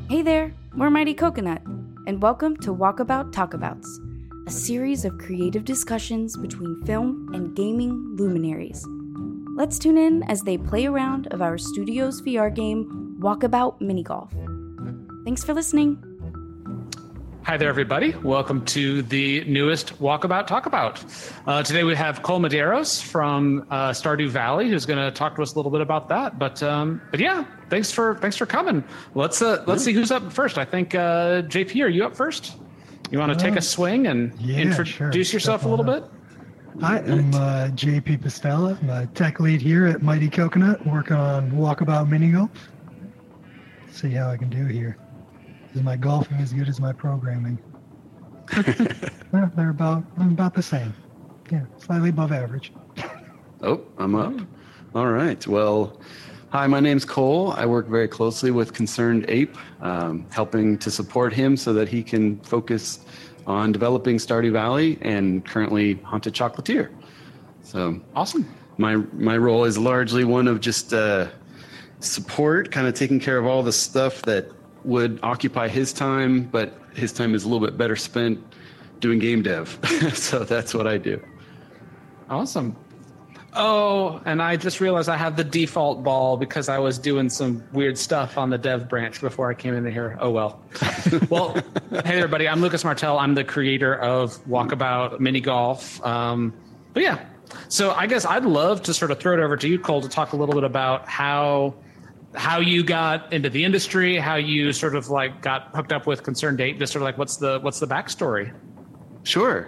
Hey there, we're Mighty Coconut, and welcome to Walkabout Talkabouts, a series of creative discussions between film and gaming luminaries. Let's tune in as they play a round of our studio's VR game, Walkabout Minigolf. Thanks for listening. Hi there, everybody. Welcome to the newest Walkabout Talkabout. Today we have Cole Medeiros from Stardew Valley, who's going to talk to us a little bit about that. But yeah, thanks for coming. Let's see who's up first. I think JP, are you up first? You want to take a swing and introduce yourself a little bit? Hi, I'm JP Pastella. I'm a tech lead here at Mighty Coconut, working on Walkabout Minigolf. See how I can do here. Is my golfing as good as my programming? Well, I'm about the same. Yeah, slightly above average. Oh, I'm up. All right. Well, hi, my name's Cole. I work very closely with Concerned Ape, helping to support him so that he can focus on developing Stardew Valley and currently Haunted Chocolatier. So awesome. My role is largely one of just support, kind of taking care of all the stuff that would occupy his time, but his time is a little bit better spent doing game dev. So that's what I do. Awesome. Oh, and I just realized I have the default ball because I was doing some weird stuff on the dev branch before I came into here. Oh, well. Well, hey, everybody. I'm Lucas Martel. I'm the creator of Walkabout Minigolf. But yeah, so I guess I'd love to sort of throw it over to you, Cole, to talk a little bit about how you got into the industry, how you sort of like got hooked up with Concerned Ape, just sort of like what's the backstory? Sure.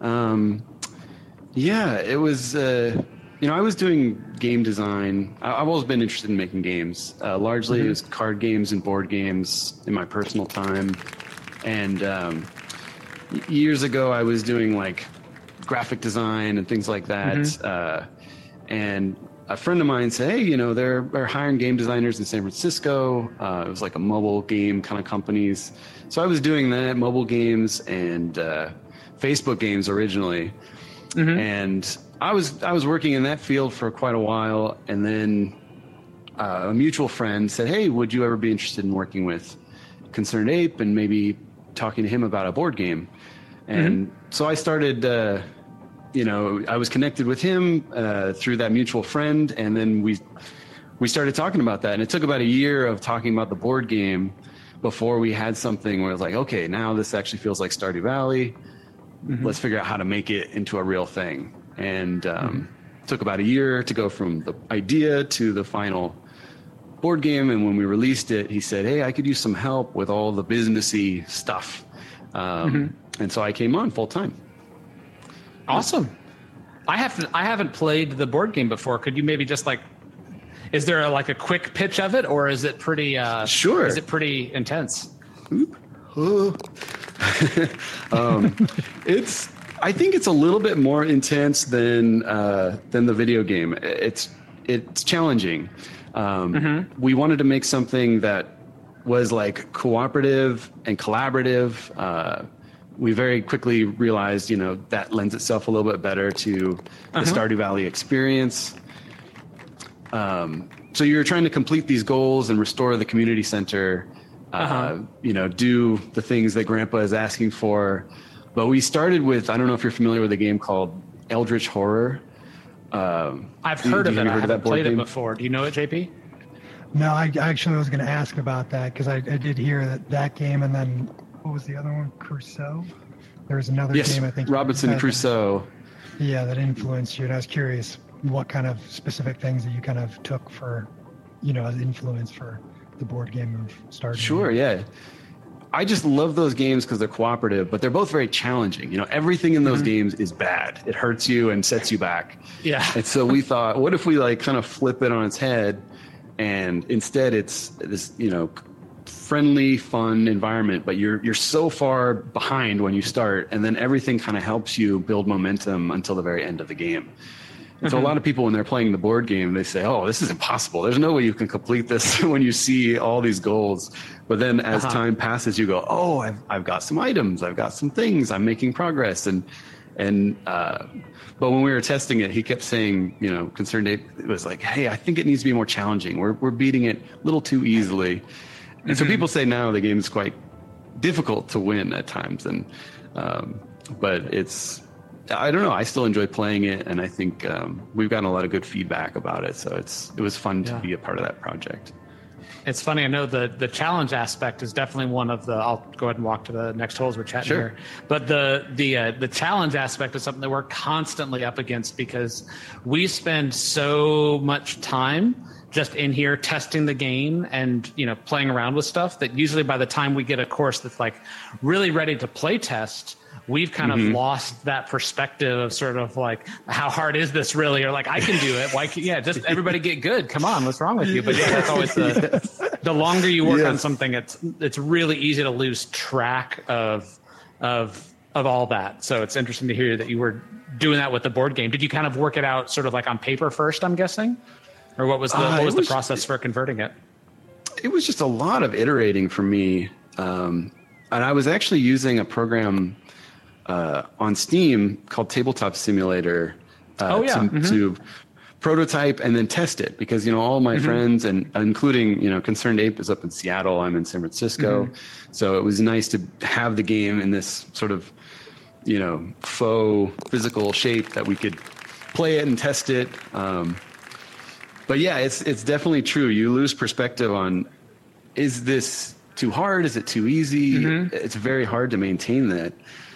Yeah, it was, I was doing game design. I've always been interested in making games. Largely it was card games and board games in my personal time. And years ago I was doing like graphic design and things like that. And a friend of mine said, hey, they're hiring game designers in San Francisco. It was like a mobile game kind of companies. So I was doing that, mobile games and Facebook games originally. And I was working in that field for quite a while. And then a mutual friend said, hey, would you ever be interested in working with Concerned Ape and maybe talking to him about a board game? And so I started... I was connected with him through that mutual friend, and then we started talking about that. And it took about a year of talking about the board game before we had something where it was like, okay, now this actually feels like Stardew Valley. Let's figure out how to make it into a real thing. And took about a year to go from the idea to the final board game. And when we released it, he said, hey, I could use some help with all the businessy stuff. And so I came on full time. Awesome. I haven't played the board game before. Could you maybe just is there a quick pitch of it, or is it pretty? Sure. Is it pretty intense? I think it's a little bit more intense than the video game. It's challenging. We wanted to make something that was like cooperative and collaborative. We very quickly realized, that lends itself a little bit better to the Stardew Valley experience. So you're trying to complete these goals and restore the community center, do the things that Grandpa is asking for. But we started with, I don't know if you're familiar with a game called Eldritch Horror. I've heard of it. I haven't played it before. Do you know it, JP? No, I actually was going to ask about that because I did hear that game, and then what was the other one? Crusoe? There was another game, I think. Robinson Crusoe. Yeah, that influenced you. And I was curious what kind of specific things that you kind of took for, as influence for the board game of Stardew. Sure, yeah. I just love those games because they're cooperative, but they're both very challenging. Everything in those games is bad. It hurts you and sets you back. Yeah. And so we thought, what if we kind of flip it on its head, and instead it's this, friendly, fun environment, but you're so far behind when you start, and then everything kind of helps you build momentum until the very end of the game. And so a lot of people, when they're playing the board game, they say, oh, this is impossible. There's no way you can complete this when you see all these goals. But then as time passes, you go, oh, I've got some items. I've got some things. I'm making progress. But when we were testing it, he kept saying, Concerned Ape was like, hey, I think it needs to be more challenging. We're beating it a little too easily. And so people say now the game is quite difficult to win at times, and but I don't know. I still enjoy playing it, and I think we've gotten a lot of good feedback about it. So it was fun to be a part of that project. It's funny. I know the challenge aspect is definitely one of the. I'll go ahead and walk to the next hole as we're chatting here. But the challenge aspect is something that we're constantly up against because we spend so much time just in here testing the game and playing around with stuff that usually by the time we get a course that's like really ready to play test, we've kind of lost that perspective of sort of like, how hard is this really? Or like, I can do it. Why? Just everybody get good. Come on, what's wrong with you? But that's always the longer you work on something, it's really easy to lose track of all that. So it's interesting to hear that you were doing that with the board game. Did you kind of work it out sort of like on paper first, I'm guessing? Or what was the process for converting it? It was just a lot of iterating for me. And I was actually using a program on Steam called Tabletop Simulator to prototype and then test it, because all my friends, and including Concerned Ape is up in Seattle, I'm in San Francisco, so it was nice to have the game in this sort of faux physical shape that we could play it and test it. But yeah, it's definitely true. You lose perspective on, is this too hard? Is it too easy? It's very hard to maintain that.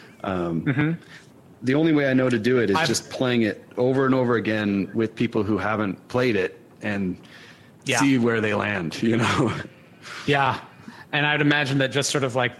The only way I know to do it is just playing it over and over again with people who haven't played it and see where they land, Yeah. And I'd imagine that just sort of like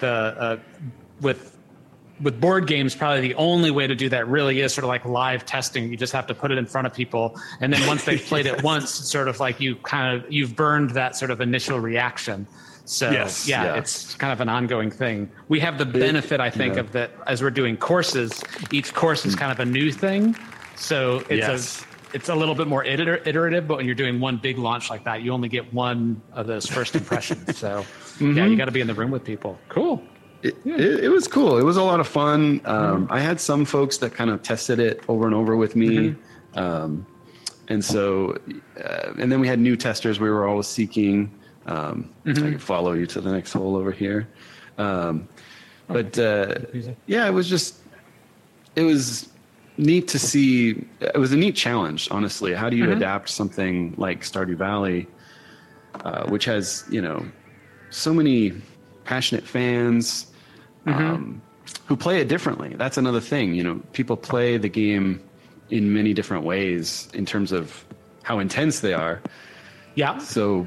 with board games, probably the only way to do that really is sort of like live testing. You just have to put it in front of people. And then once they've played it once, it's sort of like you've burned that sort of initial reaction. So it's kind of an ongoing thing. We have the benefit, I think, of that as we're doing courses, each course is kind of a new thing. So it's a little bit more iterative, but when you're doing one big launch like that, you only get one of those first impressions. So you got to be in the room with people. Cool. It was cool. It was a lot of fun. I had some folks that kind of tested it over and over with me. And so, and then we had new testers we were always seeking. I can follow you to the next hole over here. But it was neat to see. It was a neat challenge, honestly. How do you adapt something like Stardew Valley, which has, so many passionate fans who play it differently? That's another thing. People play the game in many different ways in terms of how intense they are. Yeah. So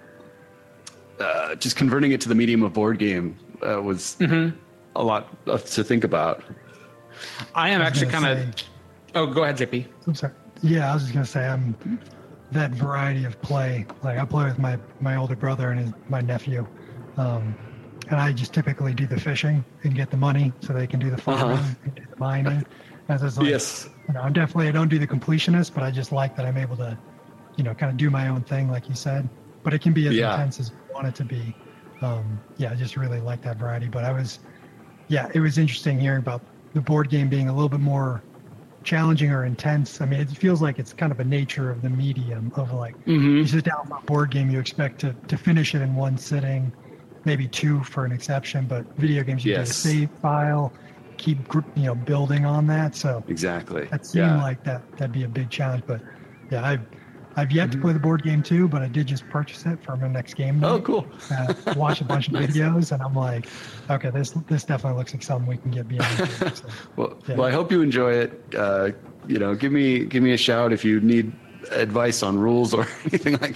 just converting it to the medium of board game was a lot to think about. I am actually kind of... Oh, go ahead, JP. I'm sorry. Yeah, I was just going to say, I'm that variety of play. Like, I play with my older brother and my nephew. And I just typically do the fishing and get the money so they can do the farming and do the mining. And so it's like, I don't do the completionist, but I just like that I'm able to, kind of do my own thing, like you said. But it can be as intense as you want it to be. I just really like that variety. But it was interesting hearing about the board game being a little bit more challenging or intense. I mean, it feels like it's kind of a nature of the medium of like, you sit down for a board game, you expect to finish it in one sitting, maybe two for an exception, but video games, you get a save file, keep building on that. So exactly, that seemed like that'd be a big challenge. But I've yet to play the board game too, but I did just purchase it for my next game night. Oh, cool. Watch a bunch of videos, and I'm like, okay, this definitely looks like something we can get beyond. So, well, I hope you enjoy it. Give me a shout if you need advice on rules or anything like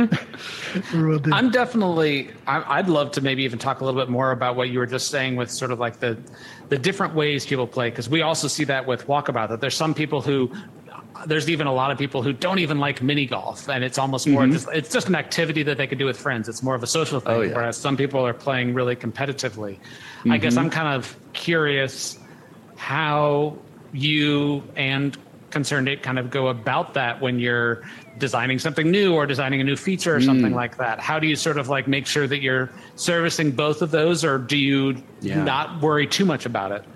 that. I'm definitely, I'd love to maybe even talk a little bit more about what you were just saying with sort of like the different ways people play, because we also see that with Walkabout, that there's some people who, there's even a lot of people who don't even like mini golf, and it's almost more it's just an activity that they could do with friends. It's more of a social thing, whereas some people are playing really competitively. I guess I'm kind of curious how you and Concerned Ape kind of go about that when you're designing something new or designing a new feature or something like that. How do you sort of like make sure that you're servicing both of those, or do you not worry too much about it?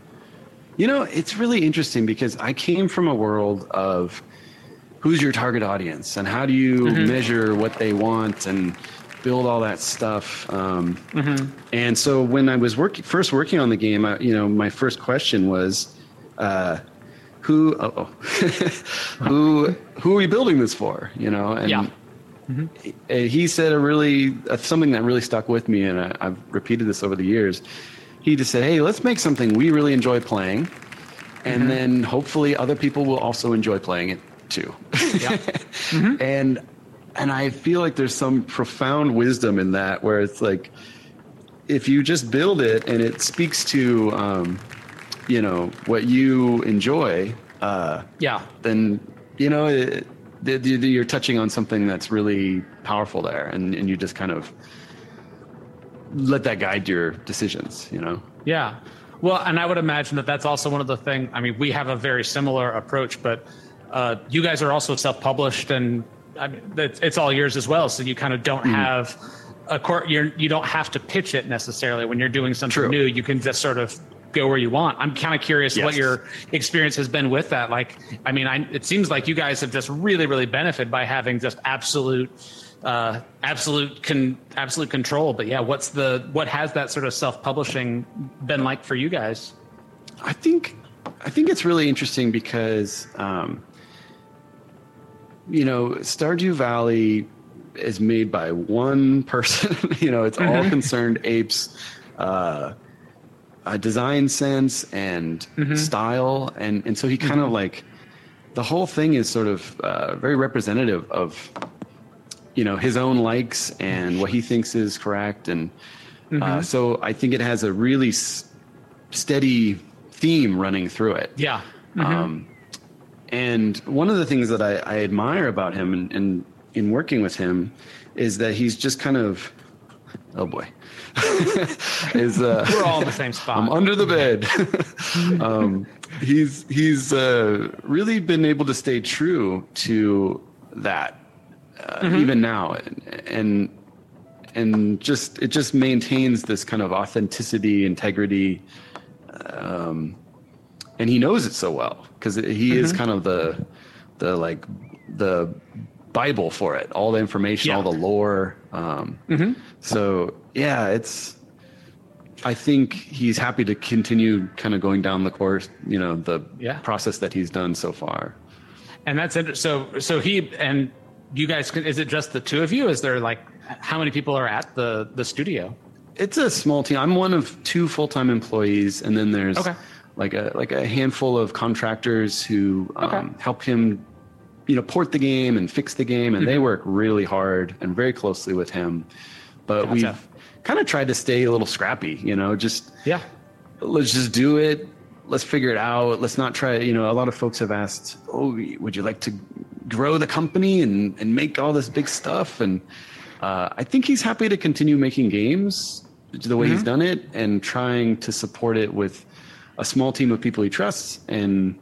It's really interesting because I came from a world of who's your target audience and how do you measure what they want, and build all that stuff. And so when I was first working on the game, my first question was, who are we building this for? And he said something that really stuck with me, and I've repeated this over the years. He just said, hey, let's make something we really enjoy playing, and then hopefully other people will also enjoy playing it too. And I feel like there's some profound wisdom in that, where it's like, if you just build it and it speaks to, what you enjoy, then, you're touching on something that's really powerful there, and you just kind of let that guide your decisions, Yeah. Well, and I would imagine that that's also one of the things. I mean, we have a very similar approach, but you guys are also self-published, and I mean, it's all yours as well. So you kind of don't have you don't have to pitch it necessarily when you're doing something new. You can just sort of go where you want. I'm kind of curious what your experience has been with that. Like, I mean, it seems like you guys have just really, really benefited by having just absolute control. But yeah, what has that sort of self-publishing been like for you guys? I think it's really interesting because, Stardew Valley is made by one person. It's all Concerned Apes, design sense and style, and so he kind of like, the whole thing is sort of very representative of his own likes and what he thinks is correct, and so I think it has a really steady theme running through it. And one of the things that I admire about him and in working with him is that he's just kind of, oh boy, we're all in the same spot. I'm under the bed. He's really been able to stay true to that even now, and it just maintains this kind of authenticity, integrity, and he knows it so well because he is kind of the Bible for it, all the information, all the lore. So yeah, I think he's happy to continue kind of going down the course, the process that he's done so far. And that's interesting. So he and you guys, is it just the two of you? Is there how many people are at the studio? It's a small team. I'm one of 2 full-time employees, and then there's like a handful of contractors who help him, port the game and fix the game, and they work really hard and very closely with him. But we've kind of tried to stay a little scrappy, let's just do it. Let's figure it out. Let's not try, a lot of folks have asked, would you like to grow the company and make all this big stuff? And I think he's happy to continue making games the way he's done it and trying to support it with a small team of people he trusts. And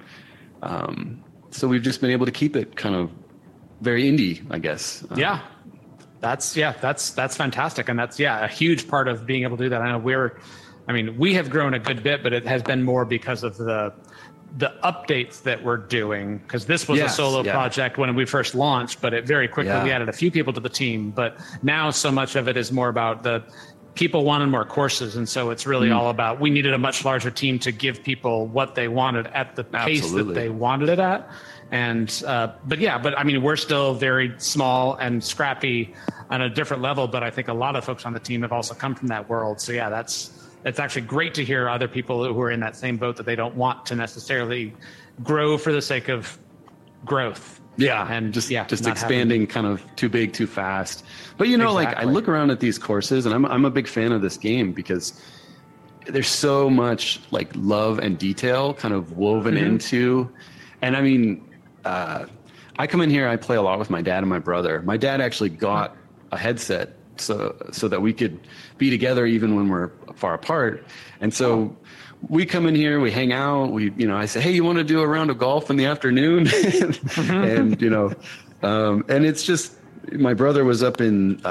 so we've just been able to keep it kind of very indie, I guess. That's fantastic. And that's, a huge part of being able to do that. I know we have grown a good bit, but it has been more because of the updates that we're doing, because this was a solo project when we first launched, but it very quickly we added a few people to the team. But now so much of it is more about the people wanted more courses, and so it's really all about, we needed a much larger team to give people what they wanted at the pace that they wanted it at. And but I mean, we're still very small and scrappy on a different level, but I think a lot of folks on the team have also come from that world. So it's actually great to hear other people who are in that same boat, that they don't want to necessarily grow for the sake of growth. And just expanding kind of too big, too fast. But I look around at these courses, and I'm a big fan of this game because there's so much love and detail kind of woven into. And I mean, I come in here, I play a lot with my dad and my brother. My dad actually got a headset so that we could be together even when we're far apart. And so we come in here, we hang out, I say, hey, you want to do a round of golf in the afternoon? And, and it's just, my brother was up in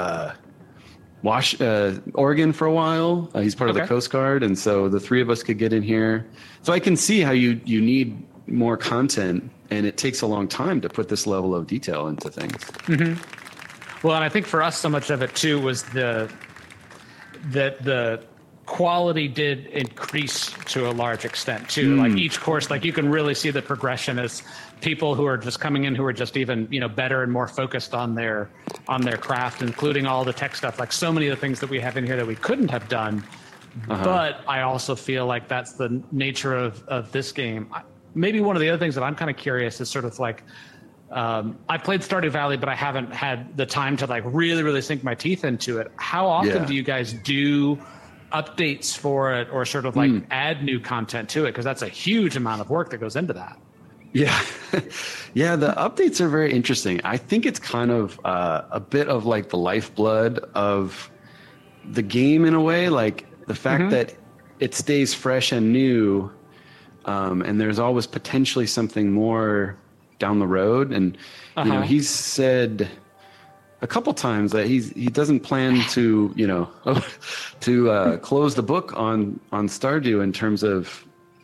Oregon for a while. He's part of the Coast Guard. And so the 3 of us could get in here. So I can see how you need more content, and it takes a long time to put this level of detail into things. Well, and I think for us, so much of it too was that the quality did increase to a large extent too. Like each course, like you can really see the progression as people who are just coming in who are just even, better and more focused on their craft, including all the tech stuff. Like so many of the things that we have in here that we couldn't have done. But I also feel like that's the nature of this game. Maybe one of the other things that I'm kind of curious is sort of like, I played Stardew Valley, but I haven't had the time to like really, really sink my teeth into it. How often do you guys do updates for it or sort of like add new content to it? Because that's a huge amount of work that goes into that. Yeah. Yeah, the updates are very interesting. I think it's kind of a bit of like the lifeblood of the game in a way, like the fact that it stays fresh and new, and there's always potentially something more down the road. And he's said a couple times that he doesn't plan to close the book on Stardew in terms of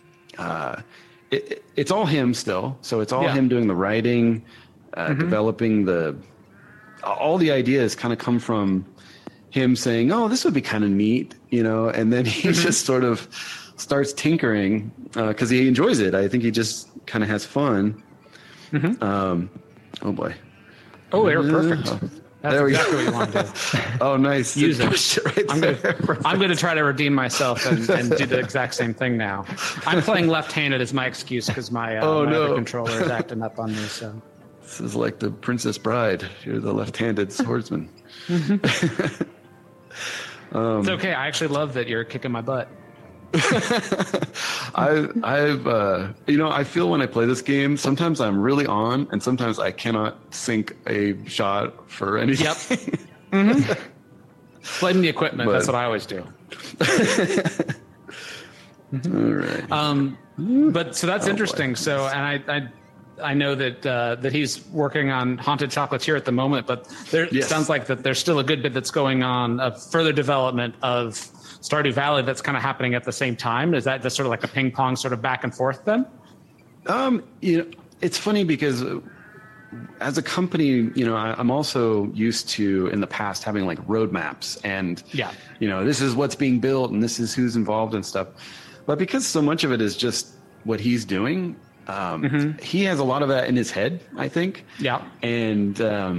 it's all him still. So it's all him doing the writing, developing all the ideas kind of come from him saying, "Oh, this would be kind of neat," and then he just sort of starts tinkering because he enjoys it. I think he just kind of has fun. Oh boy. Oh, you're perfect. That's there we exactly go. what you want to do. Oh, nice. Use it. Right I'm going to try to redeem myself and do the exact same thing now. I'm playing left-handed as my excuse because my other controller is acting up on me. So this is like the Princess Bride. You're the left-handed swordsman. It's okay. I actually love that you're kicking my butt. I feel when I play this game, sometimes I'm really on and sometimes I cannot sink a shot for anything. Yep. Blame the equipment. That's what I always do. All right. But so that's interesting. So, and I know that he's working on Haunted Chocolatier at the moment, but it sounds like that there's still a good bit that's going on of further development of Stardew Valley that's kind of happening at the same time. Is that just sort of like a ping pong sort of back and forth then? It's funny because as a company, I'm also used to in the past having like roadmaps and, this is what's being built and this is who's involved and stuff. But because so much of it is just what he's doing, he has a lot of that in his head, I think. Yeah. And,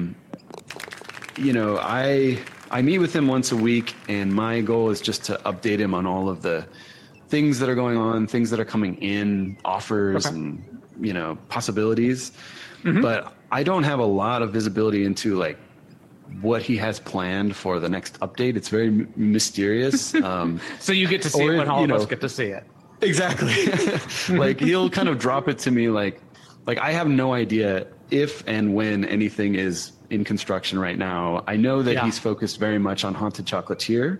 I meet with him once a week, and my goal is just to update him on all of the things that are going on, things that are coming in, offers and, possibilities. But I don't have a lot of visibility into like what he has planned for the next update. It's very mysterious. So you get to see it when all of us get to see it. Exactly. Like he'll kind of drop it to me like I have no idea if and when anything is in construction right now. I know that he's focused very much on Haunted Chocolatier.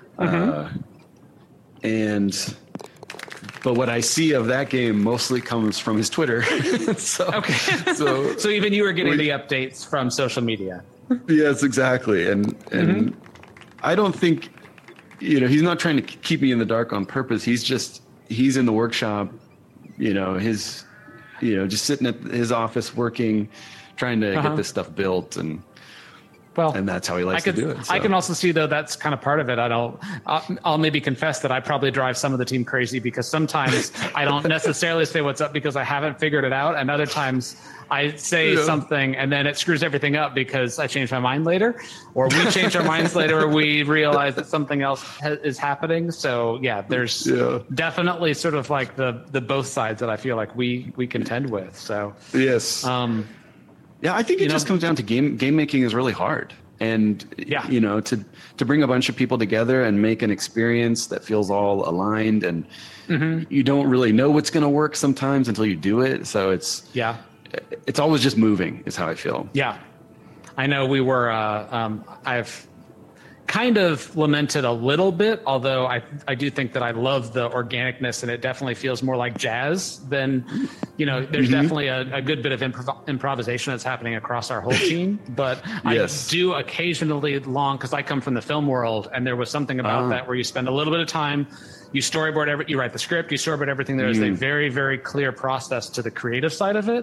But what I see of that game mostly comes from his Twitter. So even you were getting the updates from social media. Yes, exactly. And I don't think, he's not trying to keep me in the dark on purpose. He's in the workshop, just sitting at his office working, trying to get this stuff built and that's how he likes to do it. So. I can also see though that's kind of part of it. I'll maybe confess that I probably drive some of the team crazy because sometimes I don't necessarily say what's up because I haven't figured it out, and other times I say something and then it screws everything up because I change my mind later, or we change our minds later, or we realize that something else is happening. So there's definitely sort of like the both sides that I feel like we contend with. So yes. Yeah, I think it just comes down to game making is really hard. And, to bring a bunch of people together and make an experience that feels all aligned and you don't really know what's going to work sometimes until you do it. So it's always just moving is how I feel. Yeah. I know we were, I've kind of lamented a little bit, although I do think that I love the organicness and it definitely feels more like jazz than, there's definitely a good bit of improvisation that's happening across our whole team. But I do occasionally because I come from the film world and there was something about that where you spend a little bit of time, you storyboard you write the script, you storyboard everything. There's a very, very clear process to the creative side of it.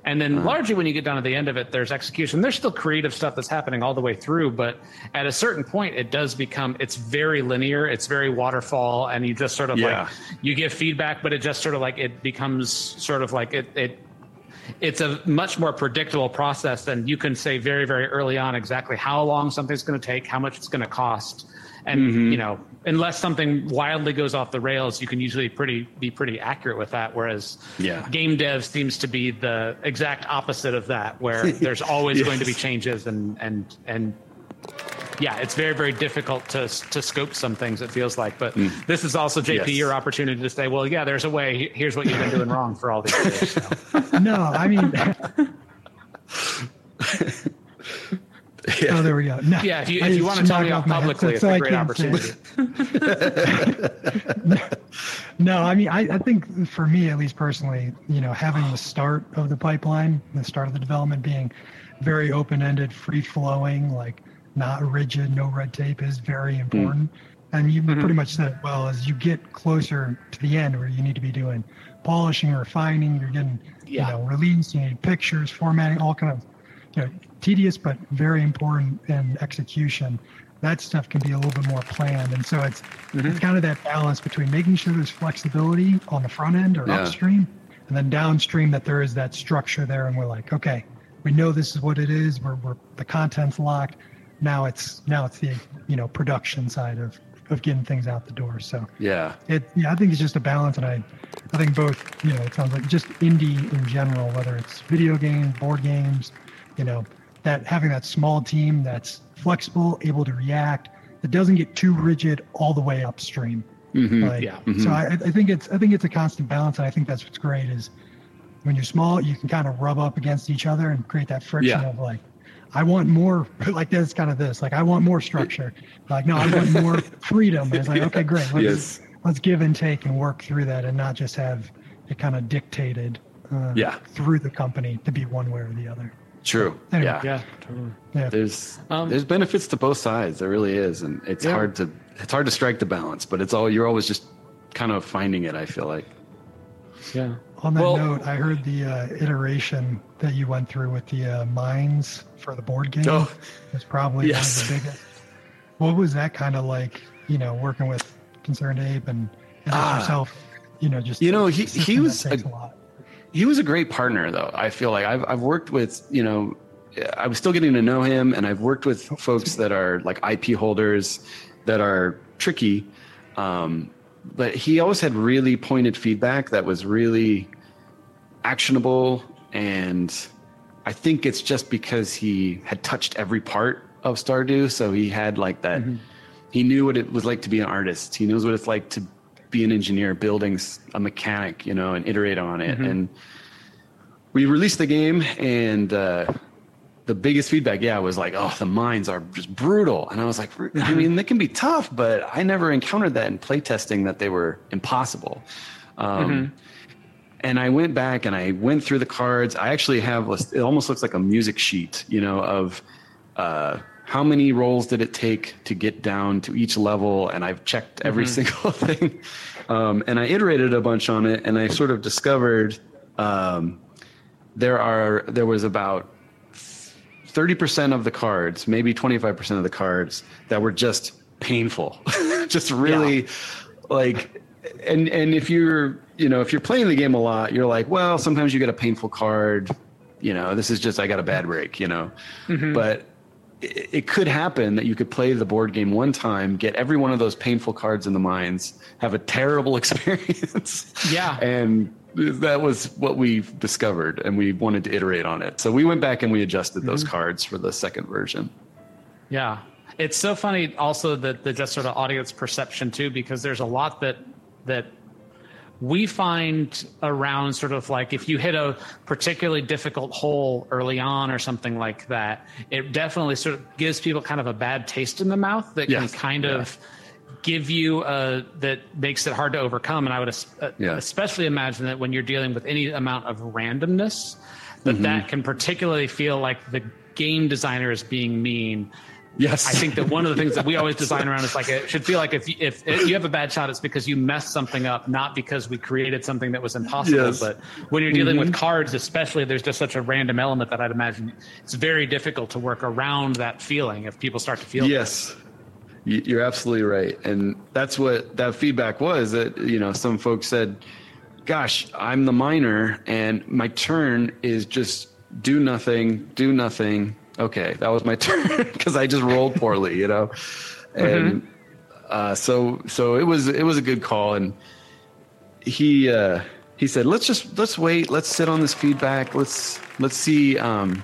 And then largely when you get down to the end of it, there's execution. There's still creative stuff that's happening all the way through, but at a certain point, it does become, it's very linear, it's very waterfall, and you just sort of like, you give feedback, but it just sort of like, it becomes sort of like it's a much more predictable process, and you can say very, very early on exactly how long something's going to take, how much it's going to cost. And, you know, unless something wildly goes off the rails, you can usually be pretty accurate with that. Whereas game dev seems to be the exact opposite of that, where there's always going to be changes and yeah, it's very, very difficult to scope some things, it feels like. But this is also, JP, your opportunity to say, well, yeah, there's a way. Here's what you've been doing wrong for all these years. So. No, I mean... Oh, there we go. No, if you want to tell me off publicly, it's a great opportunity. No, I mean, I think for me, at least personally, you know, having the start of the pipeline, the start of the development being very open-ended, free-flowing, like not rigid, no red tape is very important. And you pretty much said it well. As you get closer to the end where you need to be doing polishing, refining, you're getting, you know, release, you need pictures, formatting, all kind of, you know, tedious but very important in execution. That stuff can be a little bit more planned, and so it's kind of that balance between making sure there's flexibility on the front end or upstream, and then downstream that there is that structure there, and we're like, okay, we know this is what it is. We're the content's locked. Now it's the, you know, production side of getting things out the door. So I think it's just a balance, and I think both, you know, it sounds like just indie in general, whether it's video games, board games, you know, that having that small team that's flexible, able to react, that doesn't get too rigid all the way upstream. So I think it's a constant balance, and I think that's what's great is when you're small, you can kind of rub up against each other and create that friction of like, I want more, like this kind of this, like I want more structure. Like, no, I want more freedom. And it's like, okay, great. Let's give and take and work through that, and not just have it kind of dictated through the company to be one way or the other. True. Anyway. Totally. Yeah. There's benefits to both sides. There really is, and it's hard to strike the balance. But you're always just kind of finding it, I feel like. Yeah. On that note, I heard the iteration that you went through with the mines for the board game. Oh, was probably one of the biggest. What was that kind of like? You know, working with Concerned Ape and yourself. You know, just he was a lot. He was a great partner, though. I feel like I've worked with, you know, I was still getting to know him, and I've worked with folks that are like IP holders that are tricky. But he always had really pointed feedback that was really actionable. And I think it's just because he had touched every part of Stardew. So he had like that, he knew what it was like to be an artist. He knows what it's like to be an engineer, building a mechanic, you know, and iterate on it. And we released the game, and the biggest feedback, was like, oh, the mines are just brutal. And I was like, I mean, they can be tough, but I never encountered that in playtesting, that they were impossible. And I went back and I went through the cards. I actually have, it almost looks like a music sheet, you know, of how many rolls did it take to get down to each level. And I've checked every single thing. And I iterated a bunch on it, and I sort of discovered there was about 30% of the cards, maybe 25% of the cards that were just painful, just really like, and if you're playing the game a lot, you're like, well, sometimes you get a painful card, you know, this is just, I got a bad break, you know, but it could happen that you could play the board game one time, get every one of those painful cards in the mines, have a terrible experience. And that was what we discovered, and we wanted to iterate on it. So we went back and we adjusted those cards for the second version. Yeah. It's so funny also that the just sort of audience perception too, because there's a lot that we find around sort of like if you hit a particularly difficult hole early on or something like that, it definitely sort of gives people kind of a bad taste in the mouth that can kind of give you that makes it hard to overcome. And I would especially imagine that when you're dealing with any amount of randomness, that can particularly feel like the game designer is being mean, Yes. I think that one of the things that we always design around is like, it should feel like if you have a bad shot, it's because you messed something up, not because we created something that was impossible. Yes. But when you're dealing with cards, especially, there's just such a random element that I'd imagine it's very difficult to work around that feeling if people start to feel. Yes. You're absolutely right. And that's what that feedback was, that, you know, some folks said, gosh, I'm the miner and my turn is just do nothing. Okay, that was my turn because I just rolled poorly, you know. And so it was a good call. And he said, let's wait, let's sit on this feedback, let's see.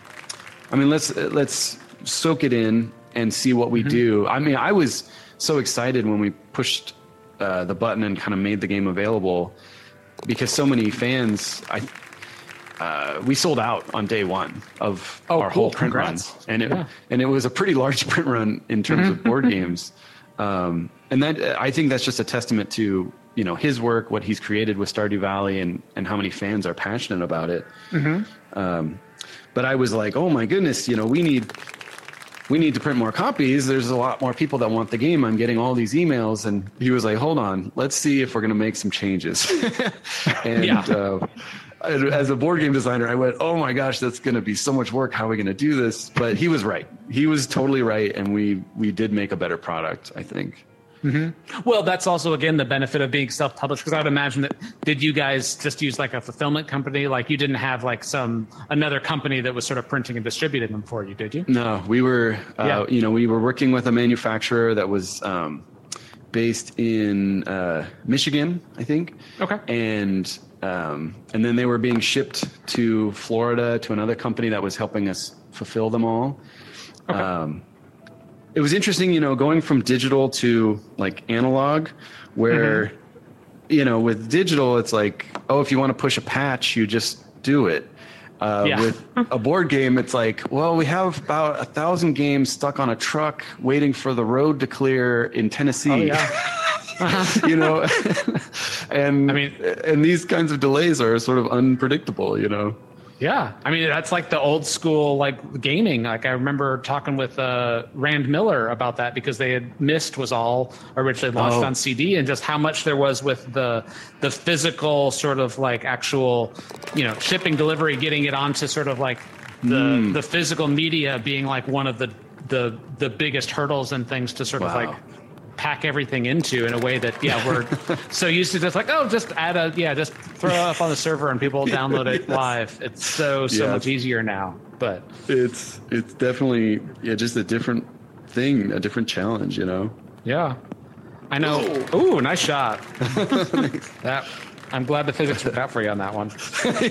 Let's soak it in and see what we do. I mean, I was so excited when we pushed the button and kind of made the game available, because so many fans, we sold out on day one of our whole print run, and it was a pretty large print run in terms of board games. And that, I think that's just a testament to, you know, his work, what he's created with Stardew Valley, and how many fans are passionate about it. But I was like, oh my goodness, you know, we need to print more copies. There's a lot more people that want the game. I'm getting all these emails. And he was like, hold on, let's see if we're going to make some changes. And as a board game designer, I went, oh my gosh, that's going to be so much work. How are we going to do this? But he was right. He was totally right. And we did make a better product, I think. Well, that's also, again, the benefit of being self-published, because I would imagine that, did you guys just use like a fulfillment company? Like, you didn't have like another company that was sort of printing and distributing them for you, did you? No, we were, we were working with a manufacturer that was based in Michigan, I think. Okay. And then they were being shipped to Florida to another company that was helping us fulfill them all. Okay. It was interesting, you know, going from digital to like analog, where, you know, with digital, it's like, oh, if you want to push a patch, you just do it. With a board game, it's like, well, we have about 1,000 games stuck on a truck waiting for the road to clear in Tennessee. You know, and I mean, and these kinds of delays are sort of unpredictable, you know. Yeah, I mean, that's like the old school like gaming. Like, I remember talking with Rand Miller about that, because they had Myst was all originally launched on CD, and just how much there was with the physical sort of like actual, you know, shipping, delivery, getting it onto sort of like the physical media being like one of the biggest hurdles and things to sort of like pack everything into, in a way that we're so used to just like, just add just throw it up on the server and people will download it live. It's so much easier now. But it's definitely just a different thing, a different challenge, you know. Yeah, I know. Ooh, nice shot. That, I'm glad the physics worked out for you on that one.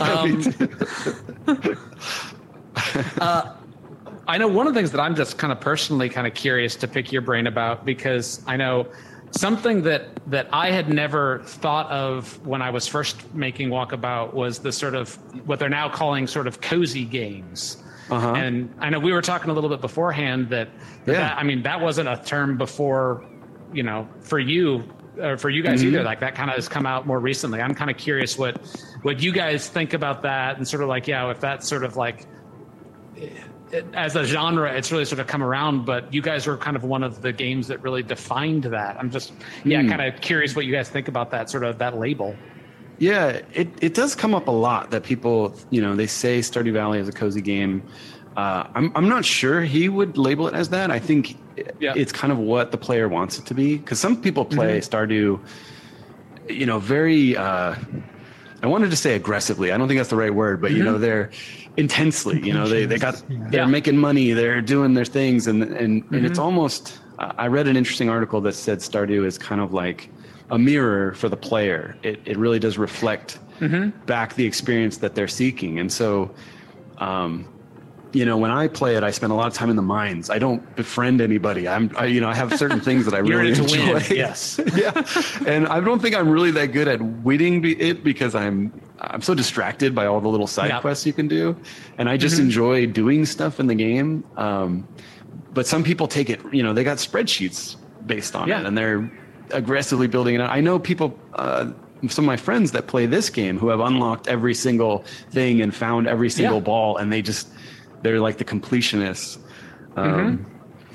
I know one of the things that I'm just kind of personally kind of curious to pick your brain about, because I know something that I had never thought of when I was first making Walkabout was the sort of what they're now calling sort of cozy games. And I know we were talking a little bit beforehand that I mean, that wasn't a term before, you know, for you or for you guys either. Like, that kind of has come out more recently. I'm kind of curious what you guys think about that, and sort of like, if that's sort of like, as a genre, it's really sort of come around, but you guys were kind of one of the games that really defined that. I'm just, kind of curious what you guys think about that sort of that label. Yeah, it does come up a lot that people, you know, they say Stardew Valley is a cozy game. I'm not sure he would label it as that. I think it's kind of what the player wants it to be, because some people play Stardew, you know, very. I wanted to say aggressively. I don't think that's the right word, but you know, they're intensely. You know, they're making money. They're doing their things, and it's almost. I read an interesting article that said Stardew is kind of like a mirror for the player. It really does reflect back the experience that they're seeking, and so. You know, when I play it, I spend a lot of time in the mines. I don't befriend anybody. I have certain things that I really enjoy. Win. Yes. And I don't think I'm really that good at winning it, because I'm so distracted by all the little side quests you can do, and I just enjoy doing stuff in the game. But some people take it, you know, they got spreadsheets based on it, and they're aggressively building it out. I know people. Some of my friends that play this game who have unlocked every single thing and found every single ball, and they're like the completionists.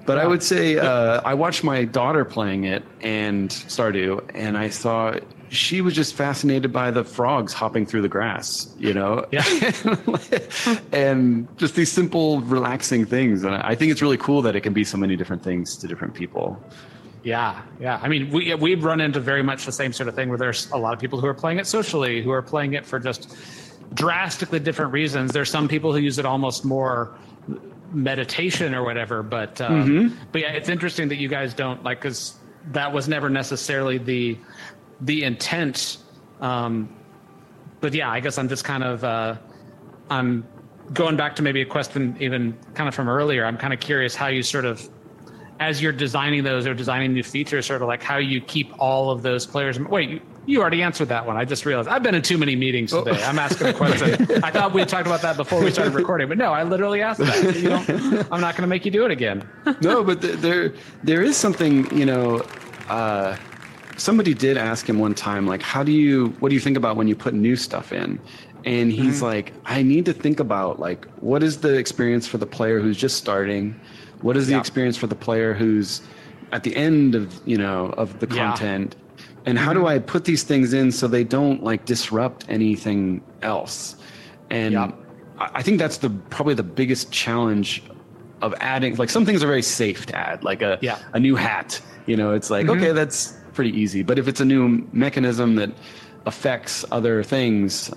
But I would say I watched my daughter playing it and Stardew, and I saw she was just fascinated by the frogs hopping through the grass, you know, and just these simple, relaxing things. And I think it's really cool that it can be so many different things to different people. Yeah. I mean, we've run into very much the same sort of thing where there's a lot of people who are playing it socially, who are playing it for just drastically different reasons. There's some people who use it almost more meditation or whatever, but yeah, it's interesting that you guys don't like, because that was never necessarily the intent. But yeah, I guess I'm just kind of I'm going back to maybe a question even kind of from earlier. I'm kind of curious how you sort of, as you're designing those or designing new features, sort of like how you keep all of those players. Wait, you already answered that one. I just realized I've been in too many meetings today. I'm asking a question. I thought we had talked about that before we started recording, but no, I literally asked that. I'm not going to make you do it again. No, but there is something, you know, somebody did ask him one time, like, what do you think about when you put new stuff in? And he's like, I need to think about, like, what is the experience for the player who's just starting? What is the experience for the player who's at the end of, you know, of the content? And how do I put these things in so they don't like disrupt anything else? And I think that's probably the biggest challenge of adding. Like, some things are very safe to add, like a new hat. You know, it's like, okay, that's pretty easy. But if it's a new mechanism that affects other things,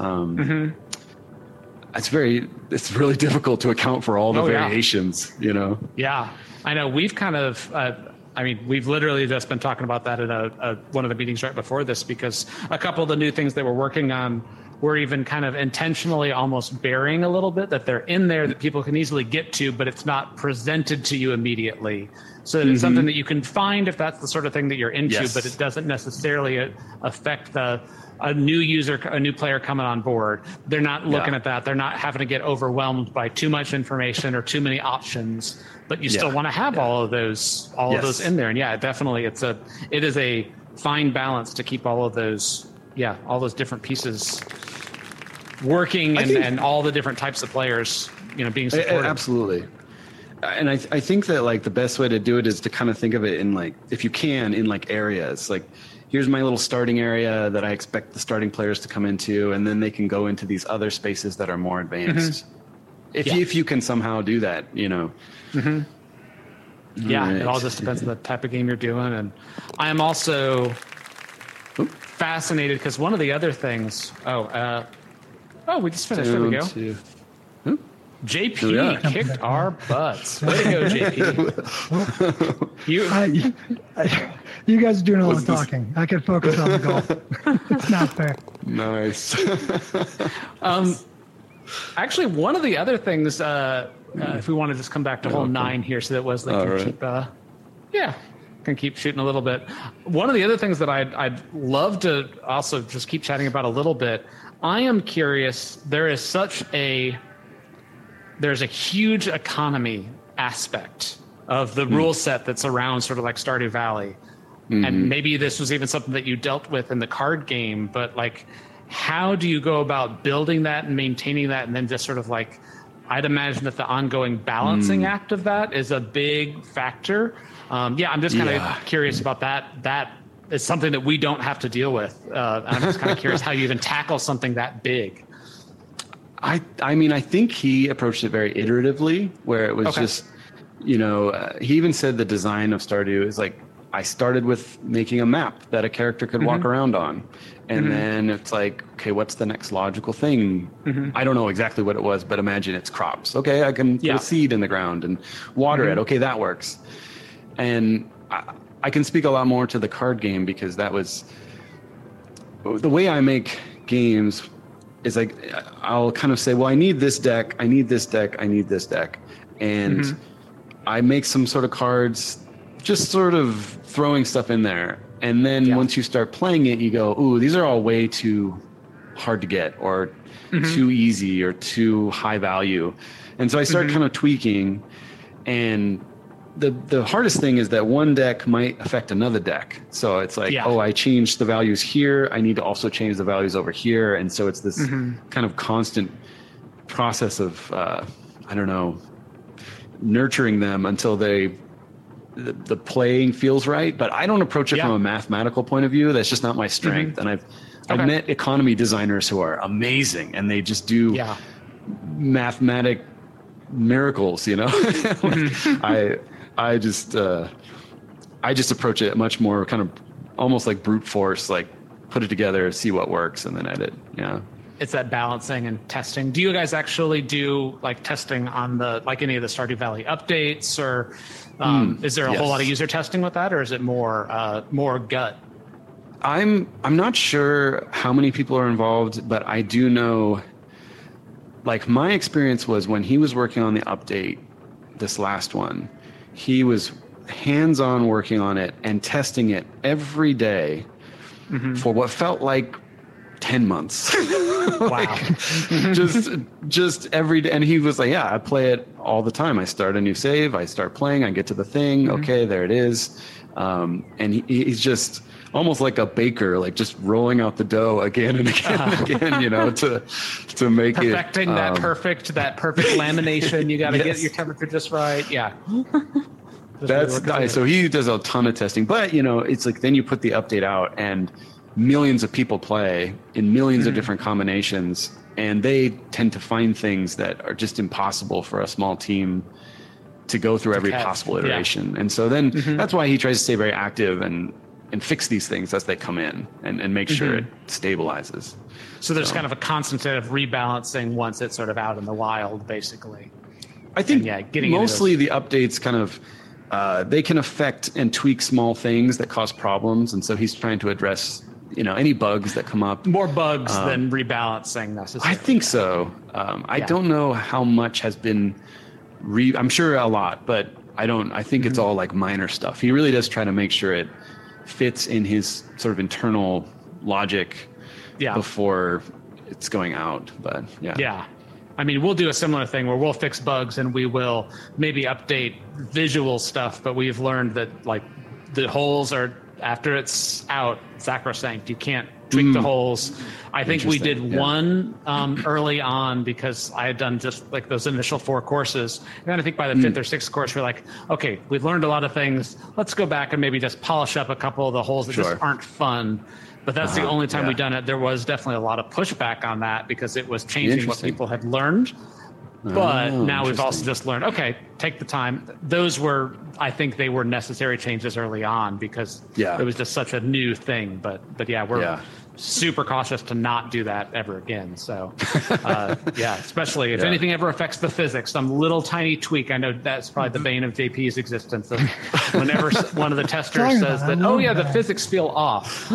it's really difficult to account for all the variations, you know? Yeah, I know. We've kind of, we've literally just been talking about that in one of the meetings right before this, because a couple of the new things that we're working on, we're even kind of intentionally almost burying a little bit, that they're in there that people can easily get to, but it's not presented to you immediately. So that it's something that you can find if that's the sort of thing that you're into, but it doesn't necessarily affect a new user, a new player coming on board. They're not looking at that. They're not having to get overwhelmed by too much information or too many options, but you still want to have all of those in there. And definitely it is a fine balance to keep all of those, all those different pieces working and all the different types of players, you know, being supported. Absolutely. And I think that, like, the best way to do it is to kind of think of it in, like, if you can, in like areas. Like, here's my little starting area that I expect the starting players to come into, and then they can go into these other spaces that are more advanced. If you can somehow do that, you know. Yeah, it all just depends on the type of game you're doing. And I am also fascinated because one of the other things. We just finished. There we go. JP kicked our butts. Way to go, JP. You guys are doing all the talking. I can focus on the golf. It's not fair. Nice. Actually, one of the other things, if we want to just come back to hole 9 here, so that Wesley can keep shooting a little bit. One of the other things that I'd love to also just keep chatting about a little bit. I am curious. There's a huge economy aspect of the rule set that's around sort of like Stardew Valley. And maybe this was even something that you dealt with in the card game, but like, how do you go about building that and maintaining that? And then just sort of like, I'd imagine that the ongoing balancing act of that is a big factor. I'm just kind of curious about that. That is something that we don't have to deal with. I'm just kind of curious how you even tackle something that big. I mean, I think he approached it very iteratively, where it was just, you know, he even said the design of Stardew is like, I started with making a map that a character could walk around on. And then it's like, okay, what's the next logical thing? I don't know exactly what it was, but imagine it's crops. Okay, I can put a seed in the ground and water it. Okay, that works. And I can speak a lot more to the card game, because that was the way I make games. Is like, I'll kind of say, well, I need this deck, I need this deck, I need this deck. And I make some sort of cards, just sort of throwing stuff in there. And then once you start playing it, you go, ooh, these are all way too hard to get, or too easy, or too high value. And so I start kind of tweaking. And the hardest thing is that one deck might affect another deck. So it's like, I changed the values here, I need to also change the values over here. And so it's this kind of constant process of, nurturing them until they the playing feels right, but I don't approach it from a mathematical point of view. That's just not my strength. And I've met economy designers who are amazing, and they just do mathematic miracles, you know. I just approach it much more kind of almost like brute force, like put it together, see what works, and then edit. Yeah. It's that balancing and testing. Do you guys actually do like testing on like any of the Stardew Valley updates, or is there a whole lot of user testing with that, or is it more gut? I'm not sure how many people are involved, but I do know, like, my experience was when he was working on the update, this last one, he was hands-on working on it and testing it every day for what felt like 10 months. Wow. just every day. And he was like, yeah, I play it all the time. I start a new save, I start playing, I get to the thing. Okay, there it is. And he's just almost like a baker, like just rolling out the dough again and again and again, you know, to make perfecting that perfect lamination. You got to get your temperature just right. Yeah. That's nice. So he does a ton of testing, but you know, it's like, then you put the update out and millions of people play in millions of different combinations, and they tend to find things that are just impossible for a small team to go through every possible iteration. And so then that's why he tries to stay very active and fix these things as they come in and make sure it stabilizes. So there's kind of a constant sort of rebalancing once it's sort of out in the wild, basically. I think mostly the updates kind of, they can affect and tweak small things that cause problems. And so he's trying to address, you know, any bugs that come up. More bugs than rebalancing necessarily. I think so. I don't know how much has been I'm sure a lot, but I think it's all like minor stuff. He really does try to make sure it fits in his sort of internal logic before it's going out. But yeah. I mean, we'll do a similar thing where we'll fix bugs and we will maybe update visual stuff, but we've learned that like the holes are, after it's out, sacrosanct. You can't tweak the holes. I think we did one early on because I had done just like those initial 4 courses. And then I think by the 5th or 6th course, we're like, okay, we've learned a lot of things. Let's go back and maybe just polish up a couple of the holes that just aren't fun. But that's the only time we've done it. There was definitely a lot of pushback on that because it was changing what people had learned. But now we've also just learned, okay, take the time. Those were, I think they were necessary changes early on because it was just such a new thing. But we're super cautious to not do that ever again. So, especially if anything ever affects the physics, some little tiny tweak. I know that's probably the bane of JP's existence. Whenever one of the testers says that, the physics feel off.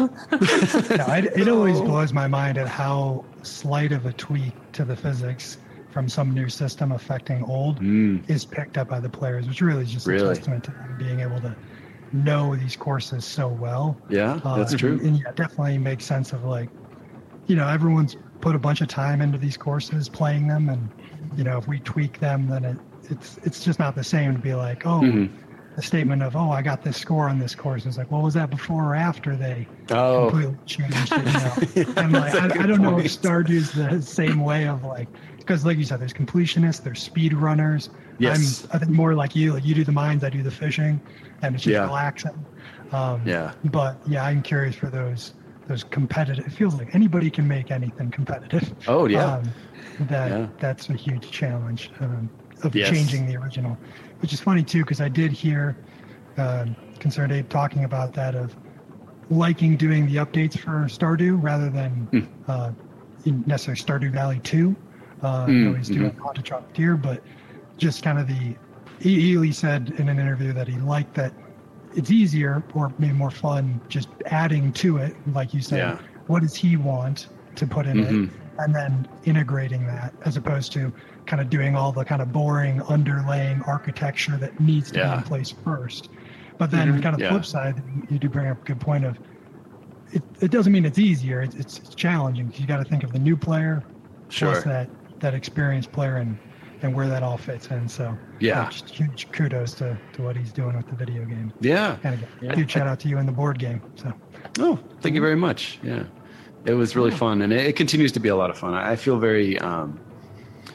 It always blows my mind at how slight of a tweak to the physics from some new system affecting old is picked up by the players, which really is just a testament to them being able to know these courses so well. Yeah, that's true. And it definitely makes sense of like, you know, everyone's put a bunch of time into these courses, playing them, and you know, if we tweak them, then it's just not the same to be like, the statement of, I got this score on this course. It's like, well, was that before or after they completely changed it? You know? And like, I don't know if Stardew's the same way of like, because like you said, there's completionists, there's speed runners. Yes. I think more like you do the mines, I do the fishing, and it's just relaxing. But I'm curious for those competitive. It feels like anybody can make anything competitive. Oh yeah. That's a huge challenge of changing the original, which is funny too, because I did hear Concerned Ape talking about that of liking doing the updates for Stardew rather than necessarily Stardew Valley 2. He's doing Haunted Chocolatier, but just kind of he said in an interview that he liked that it's easier or maybe more fun just adding to it, like you said, what does he want to put in it, and then integrating that as opposed to kind of doing all the kind of boring underlaying architecture that needs to be in place first. But then kind of the flip side, you do bring up a good point of it doesn't mean it's easier, it's challenging. You got to think of the new player plus that experienced player and where that all fits in. So just huge kudos to what he's doing with the video game. And again, huge shout out to you in the board game. So thank you very much. It was really fun, and it continues to be a lot of fun. I feel very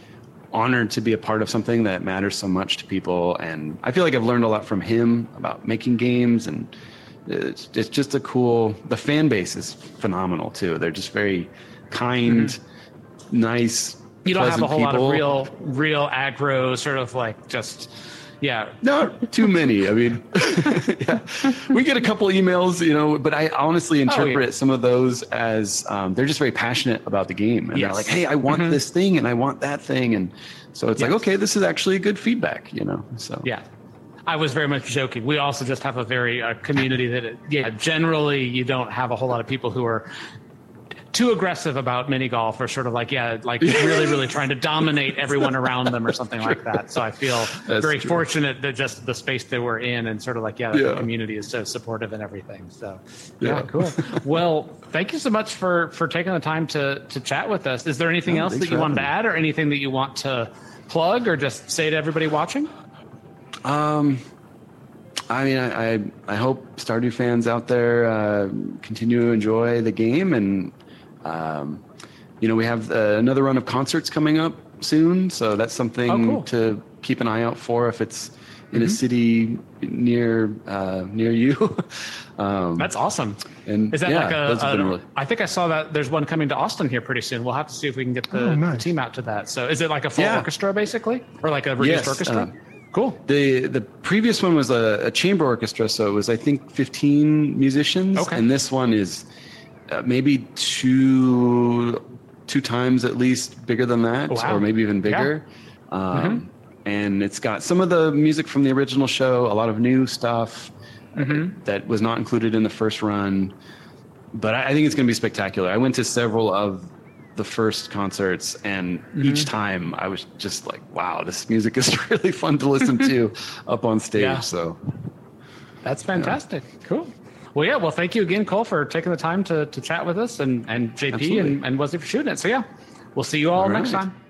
honored to be a part of something that matters so much to people. And I feel like I've learned a lot from him about making games, and it's just the fan base is phenomenal too. They're just very kind, nice. You don't have a whole people. lot of real aggro, sort of like just, yeah. Not too many. I mean, yeah. We get a couple emails, but I honestly interpret some of those as they're just very passionate about the game. And they're like, hey, I want this thing and I want that thing. And so it's like, okay, this is actually good feedback, so. Yeah. I was very much joking. We also just have a very community that, generally you don't have a whole lot of people who are too aggressive about mini golf, or sort of like really, really trying to dominate everyone around them or something like that. So I feel very fortunate that just the space that we're in, and sort of like, the community is so supportive and everything. So cool. Well, thank you so much for taking the time to chat with us. Is there anything else that you wanted to add, or anything that you want to plug or just say to everybody watching? I mean, I hope Stardew fans out there continue to enjoy the game, and we have another run of concerts coming up soon, so that's something to keep an eye out for if it's in a city near you. That's awesome. And is that like I think I saw that there's one coming to Austin here pretty soon. We'll have to see if we can get the team out to that. So is it like a full orchestra basically, or like a reduced orchestra? Cool. The previous one was a chamber orchestra, so it was, I think, 15 musicians. Okay. And this one is maybe two times at least bigger than that, or maybe even bigger. Yeah. And it's got some of the music from the original show, a lot of new stuff that was not included in the first run. But I think it's going to be spectacular. I went to several of the first concerts, and each time I was just like, wow, this music is really fun to listen to up on stage. So that's fantastic. Cool. Well, thank you again, Cole, for taking the time to chat with us, and JP and Wesley for shooting it. So we'll see you all next time.